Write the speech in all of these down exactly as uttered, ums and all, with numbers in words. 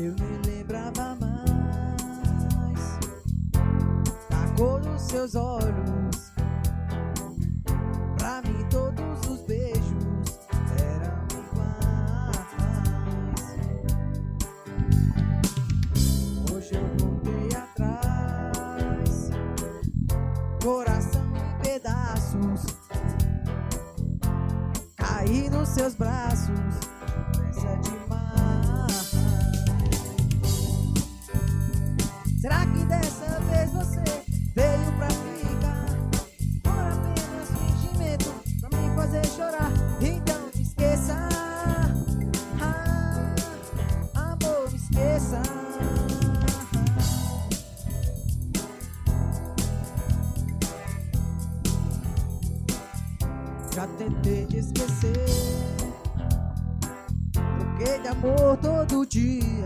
Eu nem lembrava mais da cor dos seus olhos. Pra mim todos os beijos eram iguais. Hoje eu voltei atrás, coração em pedaços, caí nos seus braços. Pressa demais. Será que dessa vez você veio pra ficar? Por apenas fingimento pra me fazer chorar. Então me esqueça, ah, amor, me esqueça. Já tentei te esquecer, troquei de amor todo dia,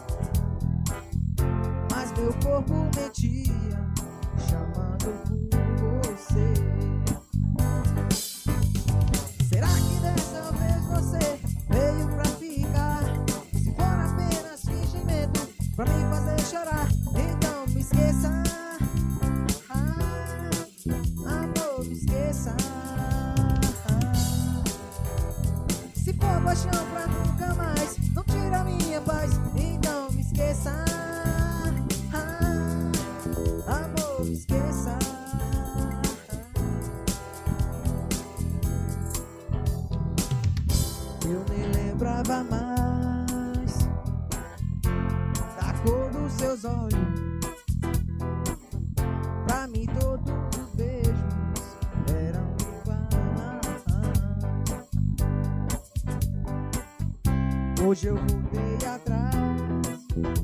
mas meu corpo mentia, chamando por você. Será que dessa vez você veio pra ficar? Se for apenas fingimento pra me fazer chorar, então me esqueça, ah, amor, me esqueça. Se for paixão pra nunca mais, não tira minha paz, então me esqueça, ah, amor, me esqueça. Eu nem lembrava mais da cor dos seus olhos. Pra mim todos os beijos eram iguais. Hoje eu voltei atrás,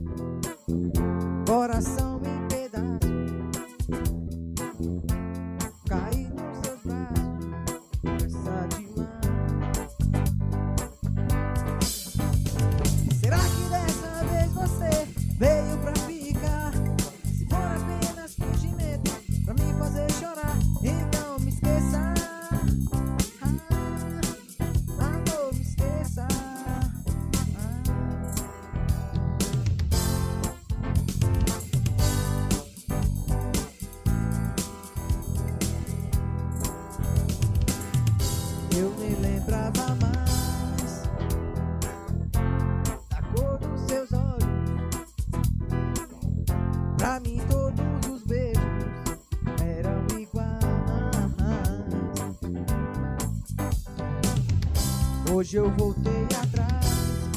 coração em pedaços, caí nos seus braços. Pressa demais. Será que dessa vez você veio pra ficar? Se for apenas fingimento pra me fazer chorar, então me esqueça, ah, amor, me esqueça. Eu nem lembrava mais da cor dos seus olhos. Pra mim todos os beijos eram iguais. Hoje eu voltei atrás,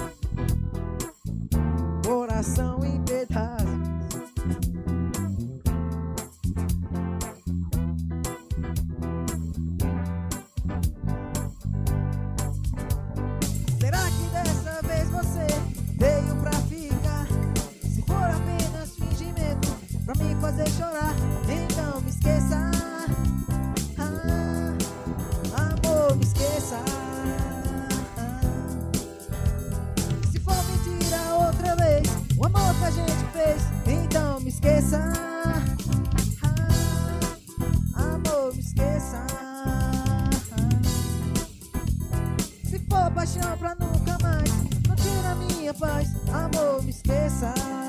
coração em pedaços. Será que dessa vez você veio pra ficar? Se for apenas fingimento pra me fazer chorar, então me esqueça, ah, amor, me esqueça. Se for mentira outra vez o amor que a gente fez, então me esqueça, ah, amor, me esqueça. Se for paixão pra nunca mais, não tira minha paz, amor, me esqueça.